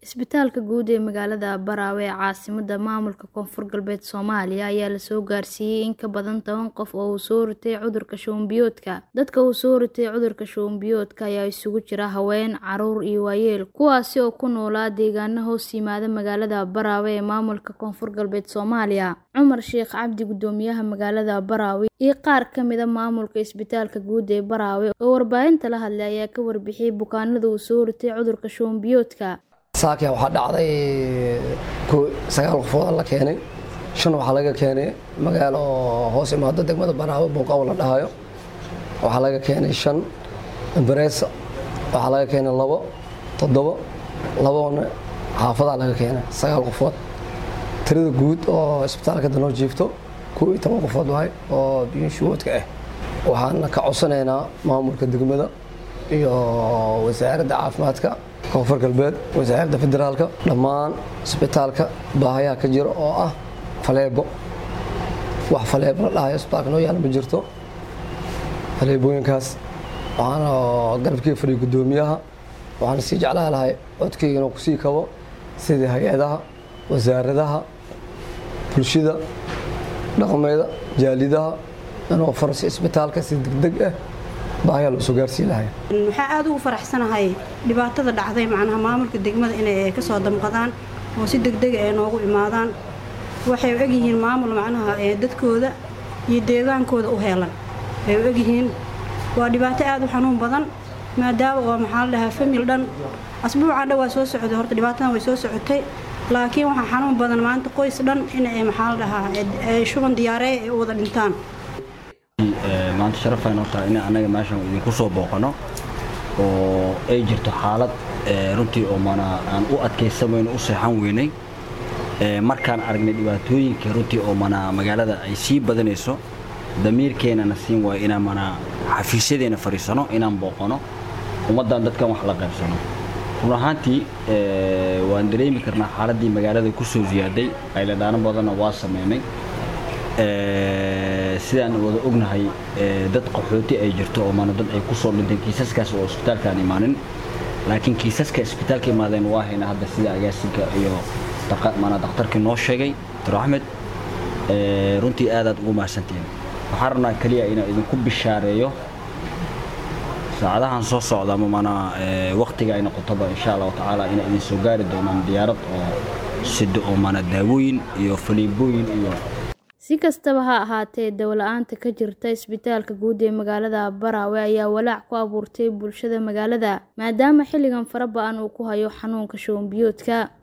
Isbitaalka guud ee magaalada Baraawe ee caasimadda maamulka Koonfur Galbeed Soomaaliya ayaa la soo gaarsiiyay in ka badan 10 qof oo uu soo ritay cudurka shuban biyoodka. Dadka uu soo ritay cudurka shuban biyoodka ayaa isugu jira haween, carruur iyo waayeel, kuwaasi oo ku noolaa deegaano hoos yimaada magaalada Baraawe ee maamulka Koonfur Galbeed Soomaaliya. Cumar Sheekh Cabdi, gudoomiyaha magaalada Baraawe, iyo qaar ka mid ah maamulka isbitaalka guud ee Baraawe oo warbaahinta la hadlay ayaa ka warbixiyay bukaanada uu soo ritay cudurka shuban biyoodka. Saakiya waxaa dhacday 9 qofood la keenay, 5 waxaa laga keenay magaalo hoos imaado degmada Baraawe Booqaw la dhahayo. Waxaa laga keenay 5 Embrace, waxaa laga keenay 2 7 2 xaafada laga keenay 9 qofood. Tirada guud oo isbitaalka danoo jiifto 11 qofood waay oo biyo shuwadka ah. Waxaan ka codsanaynaa maamulka degmada iyo wasaaradda caafimaadka Koonfur Galbeed, wasaaradda federaalka, dhammaan isbitaalka baahiyaha ka jira oo ah faleebo. Wax faleebo la dhahayo isbitaalka noo yaal ma jirto. Faleebooyinkaas waxaan garabkii fadhiyo gudoomiyaha waxaan si jeclaan lahay codkayga inuu ku sii kabo sidii hay'adaha, wasaaradaha, bulshada, dhaqameeda, jaalidaha inuu farsi isbitaalka si degdeg ah baahiyaha loo soo gaarsiin lahay. Waxaan aad ugu faraxsanahay dhibaatada dhacday macnaha maamulka degmada inay ka soo damqadaan oo si degdeg ah noogu imaadaan. Waxay u egyihiin maamul macnaha dadkooda iyo deegaankooda u heelan. Ay u egyihiin waa dhibaato aad u xanuun badan maadaama oo maxaa la dhahaa famil dhan asbuucan dhan waa soo socday horta dhibaatadan way soo socotay laakiin waxa xanuun badan maanta qoys dhan inay maxaa la dhahaa shuban diyaarey ay wada dhintaan. maanta sharaf aynu tahay in anaga meeshan idinku soo booqano oo ay jirto xaalad runtii oo aan u adkeysamayno u seexan weynay markaan aragnay dhibaatooyinka runtii oo magaalada ay sii badanayso damiirkeena siin waa inaan xafiisyadeena fariisano inaan booqano ummadan dadkan wax la qaybsano run ahaantii waan dareemi karnaa xaaladii magaalada ku soo ziyaaday ay la dhaana badan waa sameynay sidaan wada ognahay dad qaxooti ay jirto oo dad ay ku soo dhinteen kiisaskaas oo isbitaalkaan imaanin laakiin kiisaska isbitaalka imaadeen waa hayna hadda sida agaasinka iyo dhakhtarkii noo sheegay Dr. Axmed runtii aad ugu mahadsantiin waxaan rabnaa kaliya inaan idinku bishaareeyo saacadahan soo socda waqtiga ay noqotoba insha Allah taala in idin soo gaari doonaan diyaarad oo sida oo daawooyin iyo faliibooyin iyo si kastaba ha ahaatee dawlad-aanta ka jirta isbitaalka guud ee magaalada Baraawe ayaa walaac ku abuurtay bulshada magaalada maadaama xilligan fara badan uu ku hayo xanuunka shuban biyoodka.